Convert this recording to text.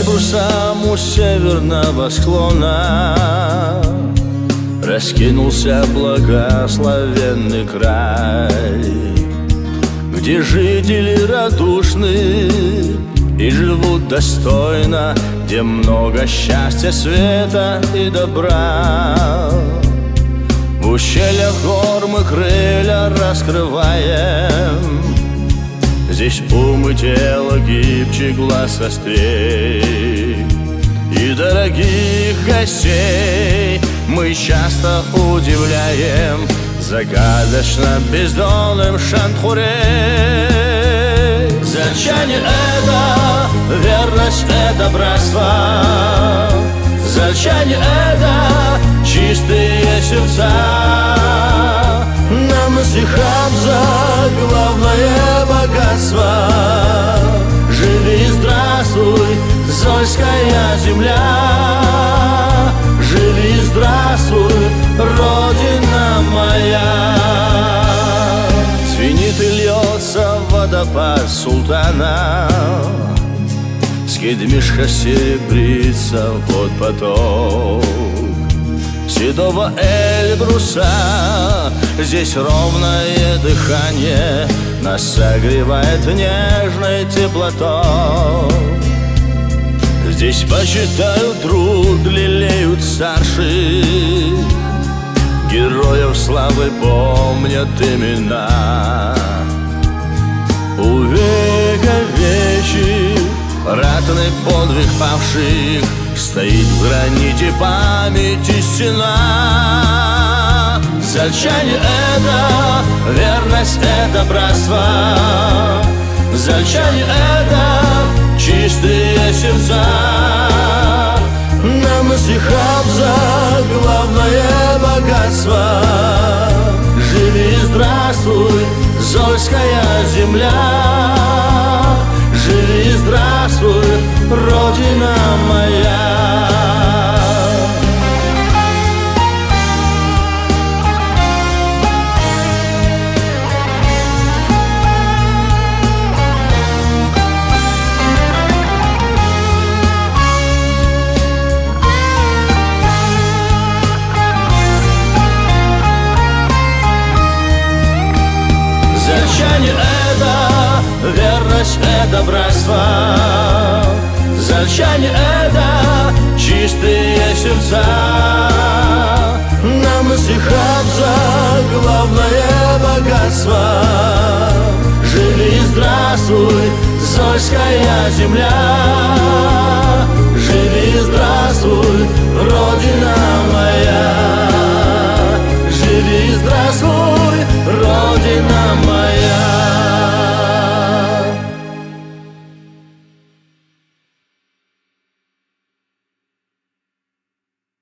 Эльбрусом у северного склона раскинулся благословенный край, где жители радушны и живут достойно, где много счастья, света и добра. В ущельях гор мы крылья раскрываем, здесь ум и тело гибче, глаз острей. И дорогих гостей мы часто удивляем загадочно бездонным шанхурей. Зальчане — это верность, это братство. Зальчане — это чистые сердца. Нам Сихабза главное богатство. Живи, здравствуй, Зольская земля. Живи, здравствуй, Родина моя. Звенит и льется водопад султана, с Кедмишха серебрится вот поток седого Эльбруса. Здесь ровное дыхание нас согревает нежной теплотой. Здесь почитают труд, лелеют старших, героев славы помнят имена. Увековечив ратный подвиг павших, стоит в граните памяти стена. Зальчане — это верность, это братство. Зальчане — это чистые сердца. Нам Сихабза главное богатство. Живи, здравствуй, Зольская земля. Живи, здравствуй, Родина моя. Зальчане — это верность, это братство. Зальчане — это чистые сердца. Нам Сихабза главное богатство. Живи, здравствуй, Зольская земля. Живи, здравствуй, Родина